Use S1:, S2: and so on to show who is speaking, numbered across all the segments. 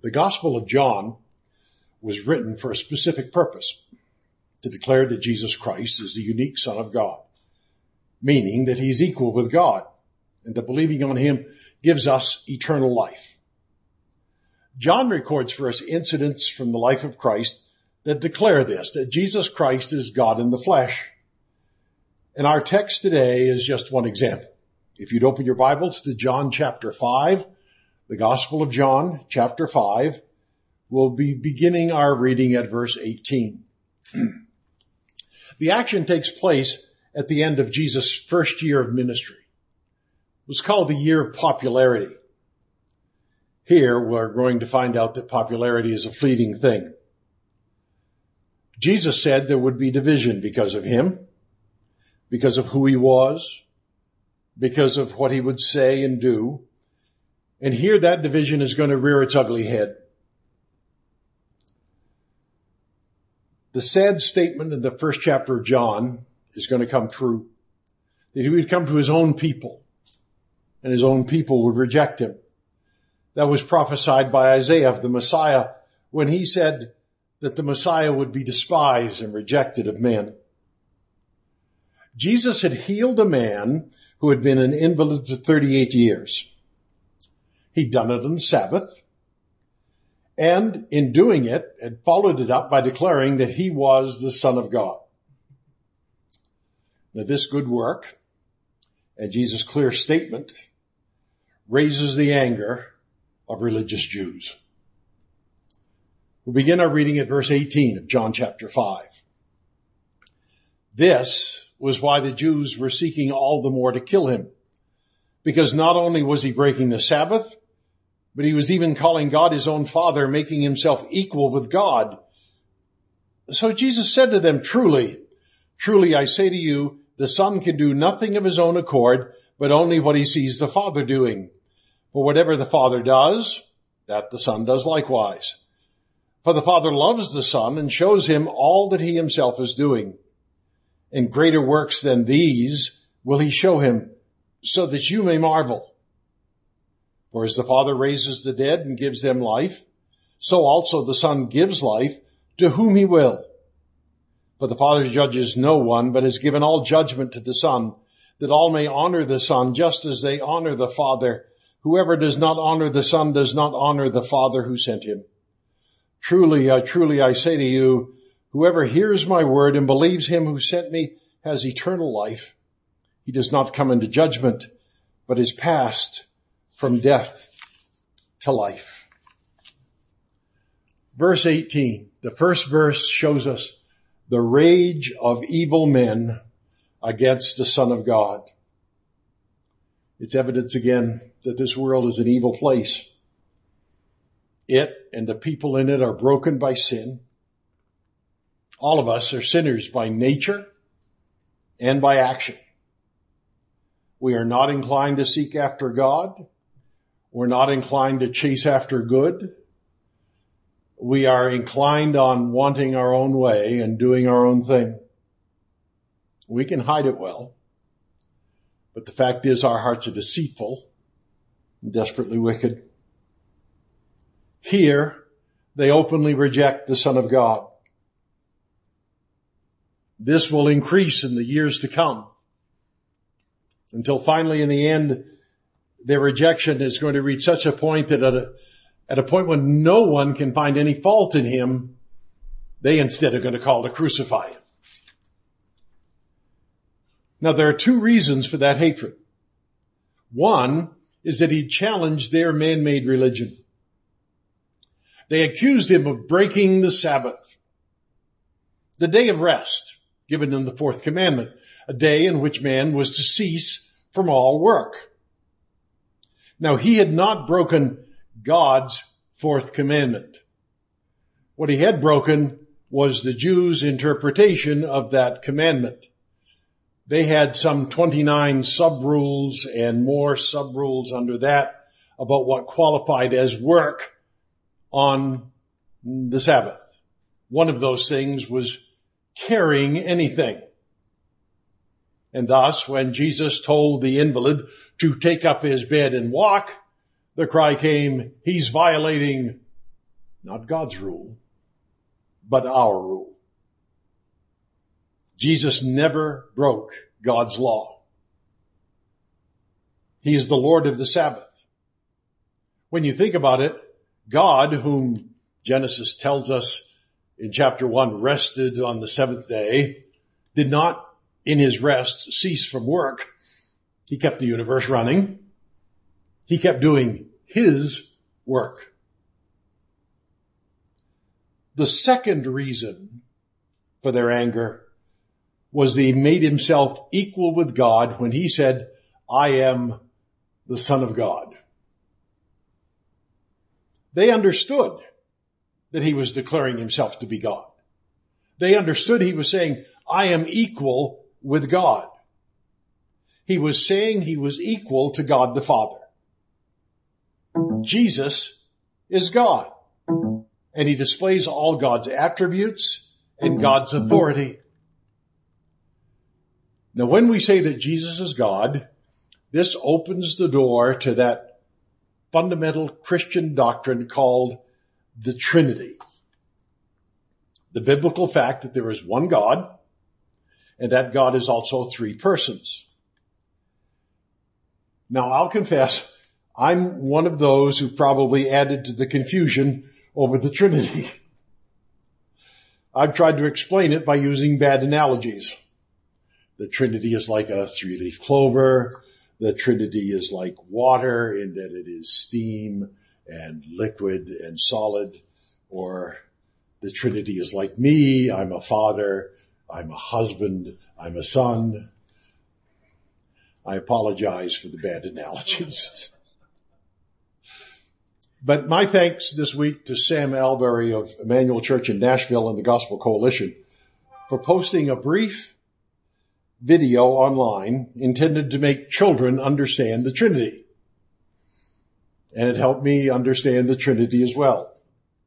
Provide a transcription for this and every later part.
S1: The Gospel of John was written for a specific purpose, to declare that Jesus Christ is the unique Son of God, meaning that he's equal with God, and that believing on him gives us eternal life. John records for us incidents from the life of Christ that declare this, that Jesus Christ is God in the flesh. And our text today is just one example. If you'd open your Bibles to John chapter 5, the Gospel of John chapter 5, we'll be beginning our reading at verse 18. The action takes place at the end of Jesus' first year of ministry. It was called the year of popularity. Here we're going to find out that popularity is a fleeting thing. Jesus said there would be division because of him, because of who he was, because of what he would say and do. And here that division is going to rear its ugly head. The sad statement in the first chapter of John is going to come true, that he would come to his own people, and his own people would reject him. That was prophesied by Isaiah of the Messiah when he said that the Messiah would be despised and rejected of men. Jesus had healed a man who had been an invalid for 38 years. He'd done it on the Sabbath, and in doing it, had followed it up by declaring that he was the Son of God. Now this good work, and Jesus' clear statement, raises the anger of religious Jews. We'll begin our reading at verse 18 of John chapter 5. This was why the Jews were seeking all the more to kill him, because not only was he breaking the Sabbath, but he was even calling God his own Father, making himself equal with God. So Jesus said to them, Truly, truly I say to you, the Son can do nothing of his own accord, but only what he sees the Father doing. For whatever the Father does, that the Son does likewise. For the Father loves the Son and shows him all that he himself is doing. And greater works than these will he show him, so that you may marvel. For as the Father raises the dead and gives them life, so also the Son gives life to whom he will. For the Father judges no one, but has given all judgment to the Son, that all may honor the Son just as they honor the Father. Whoever does not honor the Son does not honor the Father who sent him. Truly, I say to you, whoever hears my word and believes him who sent me has eternal life. He does not come into judgment, but is passed from death to life. Verse 18, the first verse shows us the rage of evil men against the Son of God. It's evidence again that this world is an evil place. It and the people in it are broken by sin. All of us are sinners by nature and by action. We are not inclined to seek after God. We're not inclined to chase after good. We are inclined on wanting our own way and doing our own thing. We can hide it well, but the fact is our hearts are deceitful and desperately wicked. Here, they openly reject the Son of God. This will increase in the years to come, until finally in the end, their rejection is going to reach such a point that at a point when no one can find any fault in him, they instead are going to call to crucify him. Now there are two reasons for that hatred. One is that he challenged their man-made religion. They accused him of breaking the Sabbath, the day of rest given in the fourth commandment, a day in which man was to cease from all work. Now he had not broken God's fourth commandment. What he had broken was the Jews' interpretation of that commandment. They had some 29 sub-rules and more sub-rules under that about what qualified as work on the Sabbath. One of those things was carrying anything. And thus, when Jesus told the invalid to take up his bed and walk, the cry came, he's violating Not God's rule, but our rule. Jesus never broke God's law. He is the Lord of the Sabbath. When you think about it, God, whom Genesis tells us in chapter 1 rested on the seventh day, did not in his rest cease from work. He kept the universe running. He kept doing his work. The second reason for their anger was that he made himself equal with God when he said, I am the Son of God. They understood that he was declaring himself to be God. They understood he was saying, I am equal with God. He was saying he was equal to God the Father. Jesus is God, and he displays all God's attributes and God's authority. Now, when we say that Jesus is God, this opens the door to that fundamental Christian doctrine called the Trinity. The biblical fact that there is one God, and that God is also three persons. Now, I'll confess, I'm one of those who probably added to the confusion over the Trinity. I've tried to explain it by using bad analogies. The Trinity is like a three-leaf clover. The Trinity is like water in that it is steam and liquid and solid. Or the Trinity is like me. I'm a father. I'm a husband. I'm a son. I apologize for the bad analogies. But my thanks this week to Sam Albury of Emmanuel Church in Nashville and the Gospel Coalition for posting a brief video online intended to make children understand the Trinity. And it helped me understand the Trinity as well.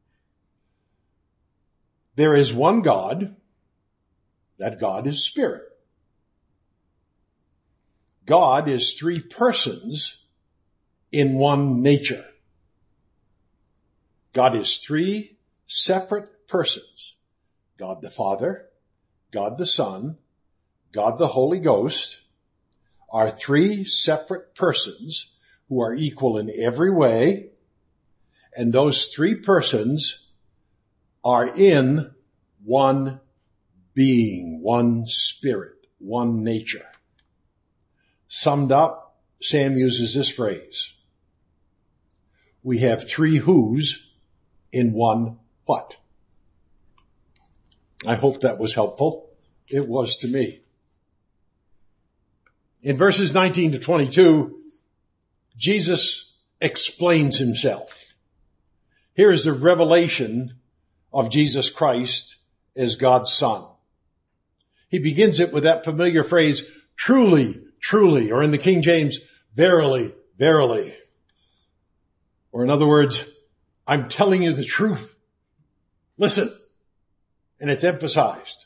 S1: There is one God. That God is Spirit. God is three persons in one nature. God is three separate persons. God the Father, God the Son, God the Holy Ghost are three separate persons who are equal in every way, and those three persons are in one being, one spirit, one nature. Summed up, Sam uses this phrase. We have three who's in one what. I hope that was helpful. It was to me. In verses 19 to 22, Jesus explains himself. Here is the revelation of Jesus Christ as God's Son. He begins it with that familiar phrase, truly, truly, or in the King James, verily, verily. Or in other words, I'm telling you the truth. Listen. And it's emphasized.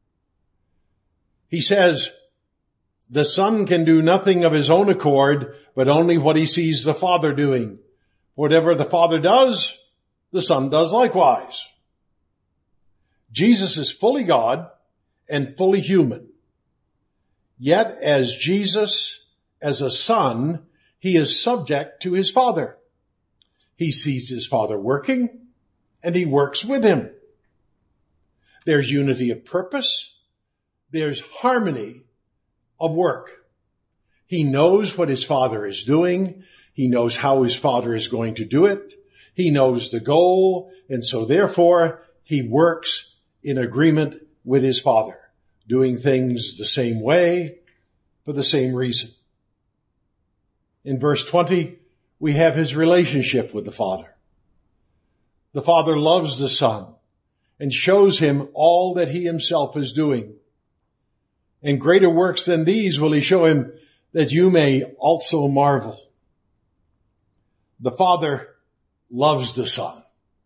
S1: He says, the Son can do nothing of his own accord, but only what he sees the Father doing. Whatever the Father does, the Son does likewise. Jesus is fully God and fully human. Yet as Jesus, as a son, he is subject to his Father. He sees his Father working, and he works with him. There's unity of purpose. There's harmony of work. He knows what his Father is doing. He knows how his Father is going to do it. He knows the goal, and so therefore he works in agreement with his Father, doing things the same way for the same reason. In verse 20, we have his relationship with the Father. The Father loves the Son and shows him all that he himself is doing. And greater works than these will he show him, that you may also marvel. The Father loves the Son.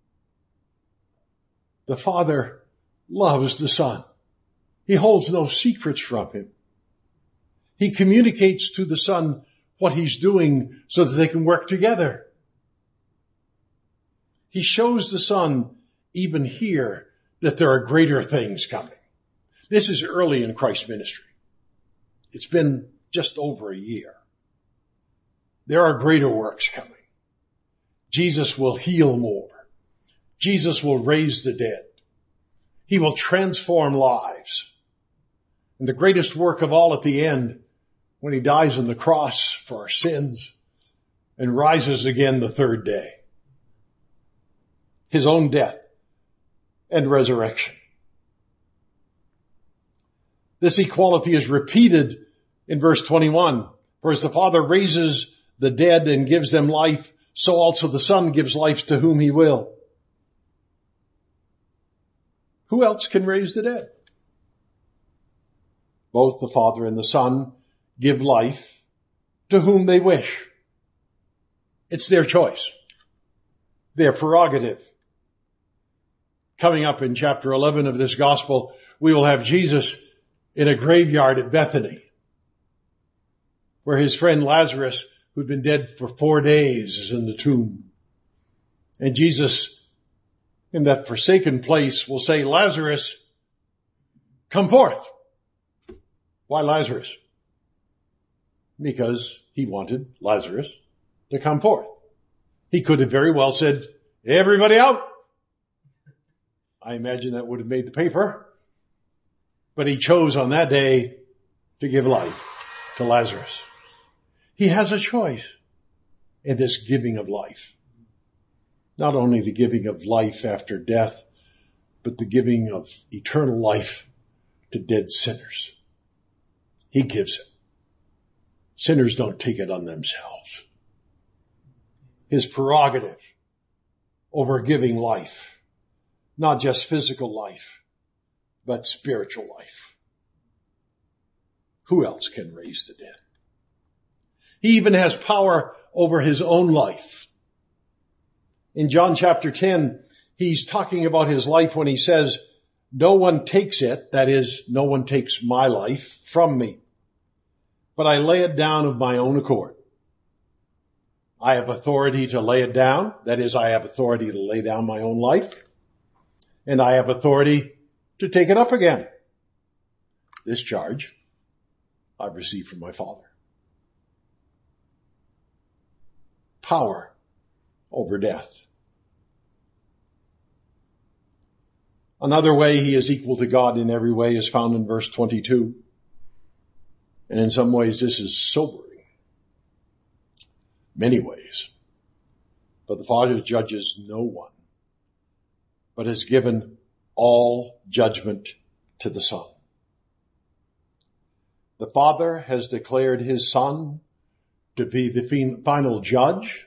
S1: The Father loves the Son. He holds no secrets from him. He communicates to the Son what he's doing so that they can work together. He shows the Son even here that there are greater things coming. This is early in Christ's ministry. It's been just over a year. There are greater works coming. Jesus will heal more. Jesus will raise the dead. He will transform lives. And the greatest work of all at the end, when he dies on the cross for our sins and rises again the third day. His own death and resurrection. This equality is repeated in verse 21. For as the Father raises the dead and gives them life, so also the Son gives life to whom he will. Who else can raise the dead? Both the Father and the Son give life to whom they wish. It's their choice, their prerogative. Coming up in chapter 11 of this gospel, we will have Jesus in a graveyard at Bethany, where his friend Lazarus, who'd been dead for 4 days, is in the tomb. And Jesus, in that forsaken place, will say, Lazarus, come forth. Why Lazarus? Because he wanted Lazarus to come forth. He could have very well said, everybody out. I imagine that would have made the paper. But he chose on that day to give life to Lazarus. He has a choice in this giving of life. Not only the giving of life after death, but the giving of eternal life to dead sinners. He gives it. Sinners don't take it on themselves. His prerogative over giving life, not just physical life, but spiritual life. Who else can raise the dead? He even has power over his own life. In John chapter 10, he's talking about his life when he says, no one takes it, that is, no one takes my life from me, but I lay it down of my own accord. I have authority to lay it down, that is, I have authority to lay down my own life, and I have authority to take it up again. This charge I've received from my Father. Power over death. Another way he is equal to God in every way is found in verse 22. And in some ways this is sobering. Many ways. But the Father judges no one, but has given all judgment to the Son. The Father has declared his Son to be the final judge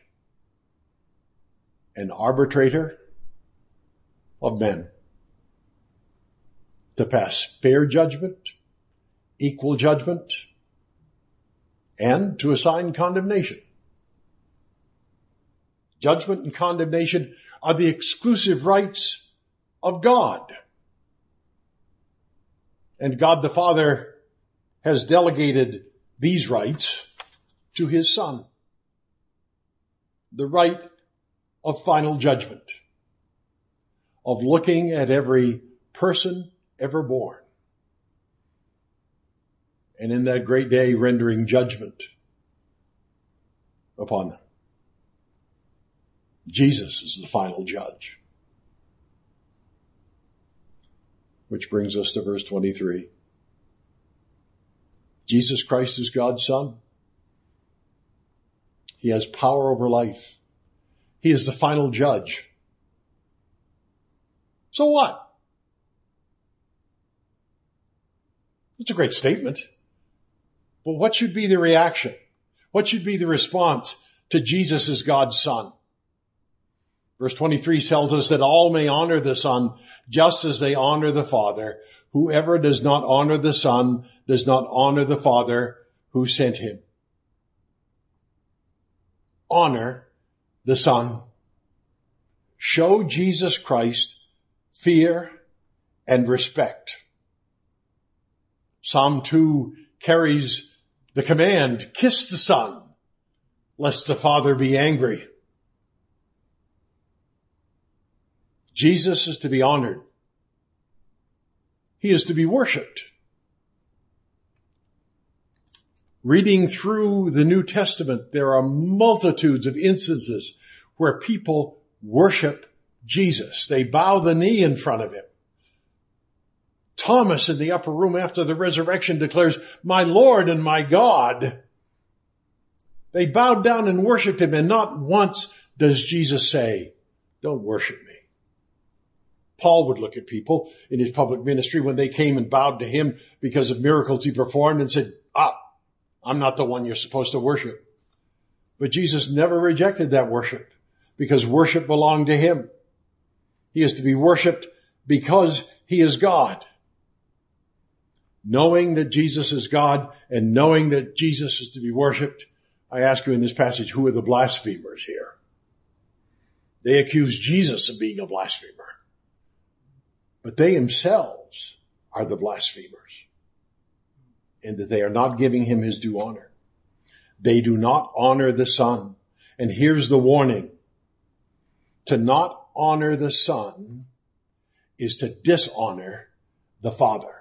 S1: and arbitrator of men, to pass fair judgment, equal judgment, and to assign condemnation. Judgment and condemnation are the exclusive rights of God. And God the Father has delegated these rights to his Son. The right of final judgment, of looking at every person ever born, and in that great day rendering judgment upon them. Jesus is the final judge. Which brings us to verse 23. Jesus Christ is God's Son. He has power over life. He is the final judge. So what? It's a great statement. But what should be the reaction? What should be the response to Jesus as God's Son? Verse 23 tells us that all may honor the Son just as they honor the Father. Whoever does not honor the Son does not honor the Father who sent him. Honor the Son. Show Jesus Christ fear and respect. Psalm 2 carries the command, kiss the Son, lest the Father be angry. Jesus is to be honored. He is to be worshiped. Reading through the New Testament, there are multitudes of instances where people worship Jesus. They bow the knee in front of him. Thomas in the upper room after the resurrection declares, "My Lord and my God." They bowed down and worshiped him, and not once does Jesus say, "Don't worship me." Paul would look at people in his public ministry when they came and bowed to him because of miracles he performed and said, "I'm not the one you're supposed to worship." But Jesus never rejected that worship because worship belonged to him. He is to be worshiped because he is God. Knowing that Jesus is God and knowing that Jesus is to be worshiped, I ask you in this passage, who are the blasphemers here? They accuse Jesus of being a blasphemer, but they themselves are the blasphemers, and that they are not giving him his due honor. They do not honor the Son. And here's the warning. To not honor the Son is to dishonor the Father.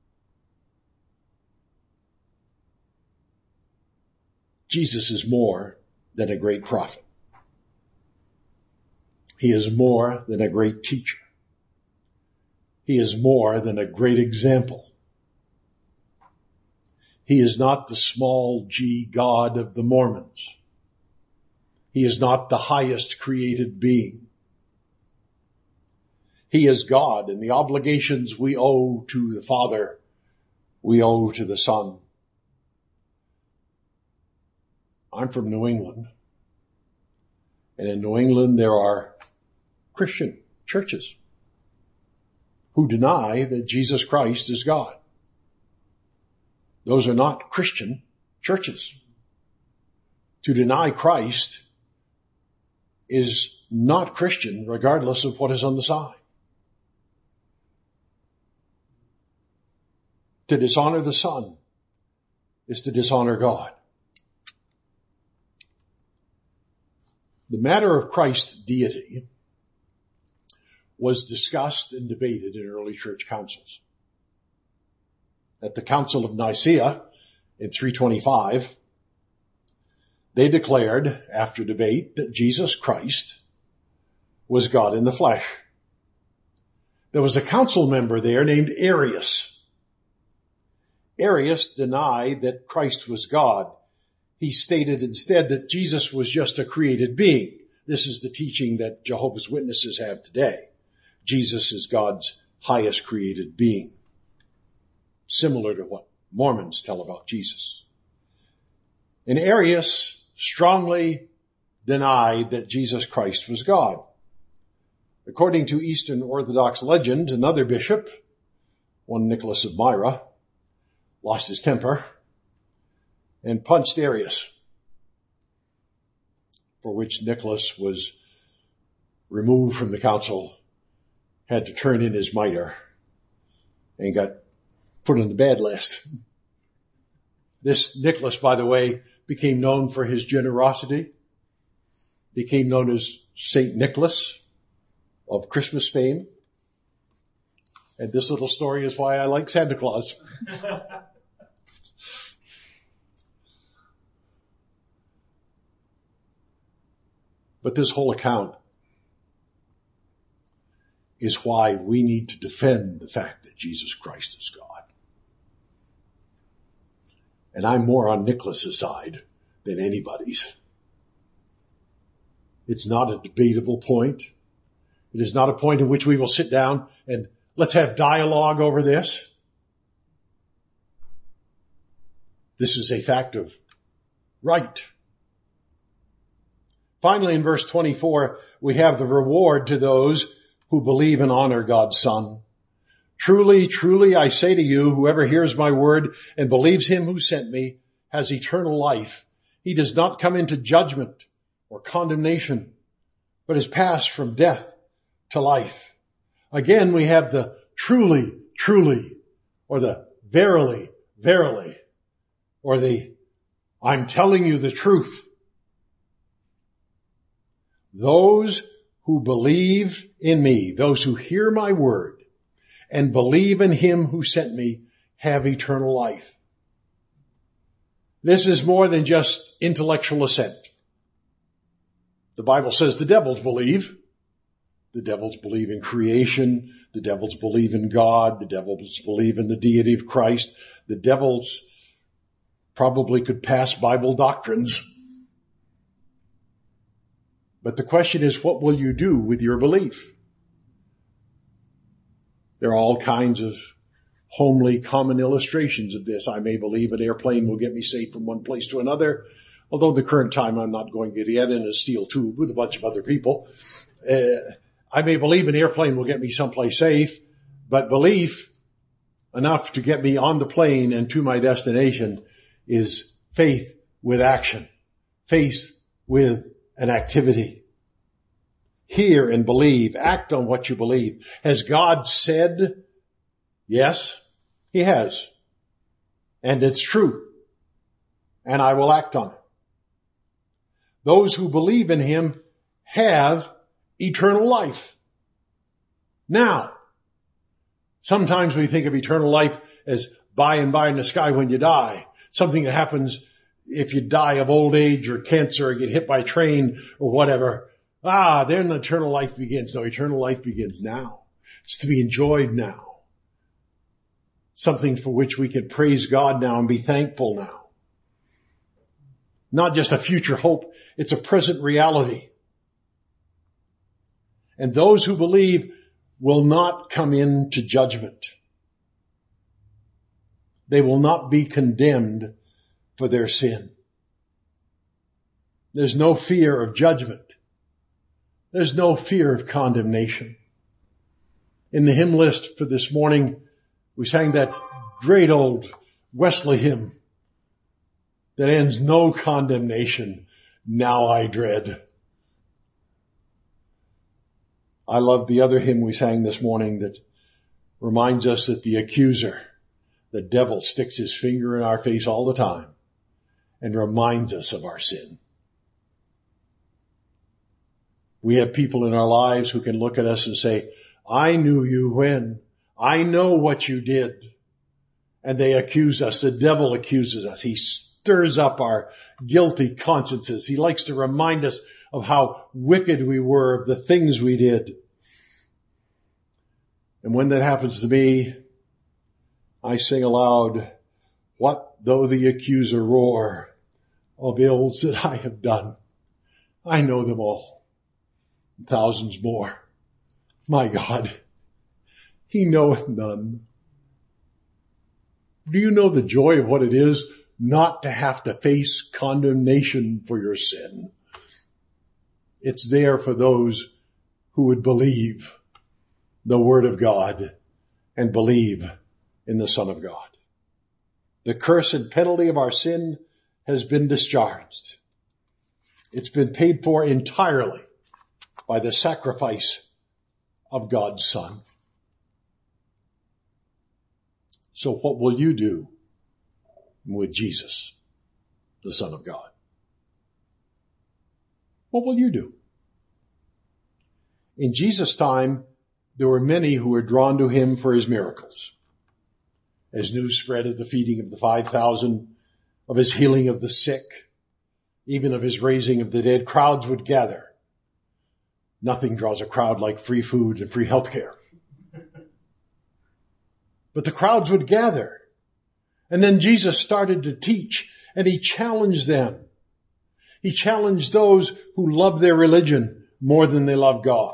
S1: Jesus is more than a great prophet. He is more than a great teacher. He is more than a great example. He is not the small g God of the Mormons. He is not the highest created being. He is God, and the obligations we owe to the Father, we owe to the Son. I'm from New England. And in New England, there are Christian churches who deny that Jesus Christ is God. Those are not Christian churches. To deny Christ is not Christian, regardless of what is on the side. To dishonor the Son is to dishonor God. The matter of Christ's deity was discussed and debated in early church councils. At the Council of Nicaea in 325, they declared, after debate, that Jesus Christ was God in the flesh. There was a council member there named Arius. Arius denied that Christ was God. He stated instead that Jesus was just a created being. This is the teaching that Jehovah's Witnesses have today. Jesus is God's highest created being, similar to what Mormons tell about Jesus. And Arius strongly denied that Jesus Christ was God. According to Eastern Orthodox legend, another bishop, one Nicholas of Myra, lost his temper and punched Arius, for which Nicholas was removed from the council, had to turn in his mitre, and got put on the bad list. This Nicholas, by the way, became known for his generosity, became known as Saint Nicholas of Christmas fame. And this little story is why I like Santa Claus. But this whole account is why we need to defend the fact that Jesus Christ is God. And I'm more on Nicholas's side than anybody's. It's not a debatable point. It is not a point in which we will sit down and let's have dialogue over this. This is a fact of right. Finally, in verse 24, we have the reward to those who believe and honor God's Son. Truly, truly, I say to you, whoever hears my word and believes him who sent me has eternal life. He does not come into judgment or condemnation, but is passed from death to life. Again, we have the truly, truly, or the verily, verily, or the I'm telling you the truth. Those who believe in me, those who hear my word and believe in him who sent me, have eternal life. This is more than just intellectual assent. The Bible says the devils believe. The devils believe in creation. The devils believe in God. The devils believe in the deity of Christ. The devils probably could pass Bible doctrines. But the question is, what will you do with your belief? There are all kinds of homely, common illustrations of this. I may believe an airplane will get me safe from one place to another, although at the current time I'm not going to get in a steel tube with a bunch of other people. I may believe an airplane will get me someplace safe, but belief enough to get me on the plane and to my destination is faith with action, faith with an activity. Hear and believe, act on what you believe. Has God said? Yes, he has. And it's true. And I will act on it. Those who believe in him have eternal life. Now, sometimes we think of eternal life as by and by in the sky when you die. Something that happens if you die of old age or cancer or get hit by a train or whatever. Then eternal life begins. No, eternal life begins now. It's to be enjoyed now. Something for which we can praise God now and be thankful now. Not just a future hope, it's a present reality. And those who believe will not come into judgment. They will not be condemned for their sin. There's no fear of judgment. There's no fear of condemnation. In the hymn list for this morning, we sang that great old Wesley hymn that ends, no condemnation, now I dread. I love the other hymn we sang this morning that reminds us that the accuser, the devil, sticks his finger in our face all the time and reminds us of our sin. We have people in our lives who can look at us and say, I knew you when. I know what you did. And they accuse us. The devil accuses us. He stirs up our guilty consciences. He likes to remind us of how wicked we were, of the things we did. And when that happens to me, I sing aloud, what though the accuser roar of ills that I have done? I know them all, thousands more. My God, he knoweth none. Do you know the joy of what it is not to have to face condemnation for your sin? It's there for those who would believe the Word of God and believe in the Son of God. The curse and penalty of our sin has been discharged. It's been paid for entirely by the sacrifice of God's Son. So what will you do with Jesus, the Son of God? What will you do? In Jesus' time, there were many who were drawn to him for his miracles. As news spread of the feeding of the 5,000, of his healing of the sick, even of his raising of the dead, crowds would gather. Nothing draws a crowd like free food and free health care. But the crowds would gather. And then Jesus started to teach, and he challenged them. He challenged those who love their religion more than they love God.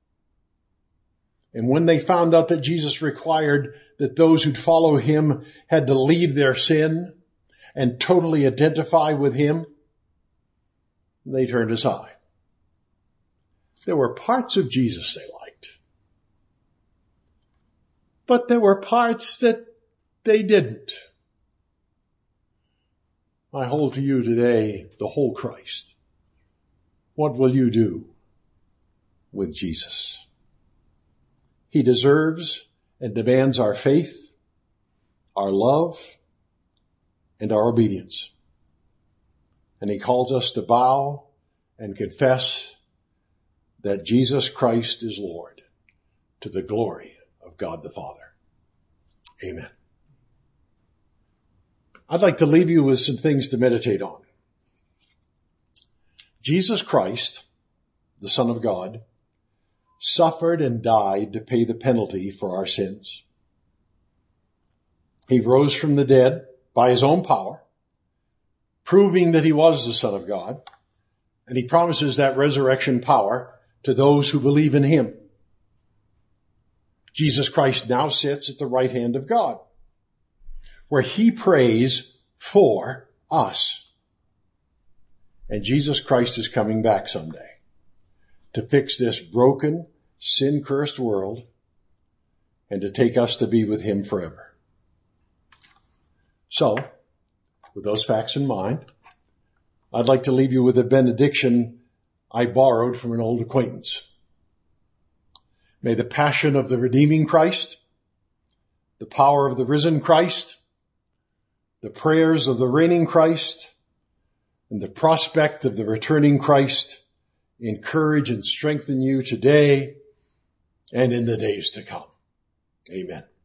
S1: And when they found out that Jesus required that those who'd follow him had to leave their sin and totally identify with him, they turned aside. There were parts of Jesus they liked, but there were parts that they didn't. I hold to you today the whole Christ. What will you do with Jesus? He deserves and demands our faith, our love, and our obedience. And he calls us to bow and confess that Jesus Christ is Lord, to the glory of God the Father. Amen. I'd like to leave you with some things to meditate on. Jesus Christ, the Son of God, suffered and died to pay the penalty for our sins. He rose from the dead by his own power, proving that he was the Son of God, and he promises that resurrection power to those who believe in him. Jesus Christ now sits at the right hand of God, where he prays for us. And Jesus Christ is coming back someday to fix this broken, sin-cursed world and to take us to be with him forever. So, with those facts in mind, I'd like to leave you with a benediction I borrowed from an old acquaintance. May the passion of the redeeming Christ, the power of the risen Christ, the prayers of the reigning Christ, and the prospect of the returning Christ encourage and strengthen you today and in the days to come. Amen.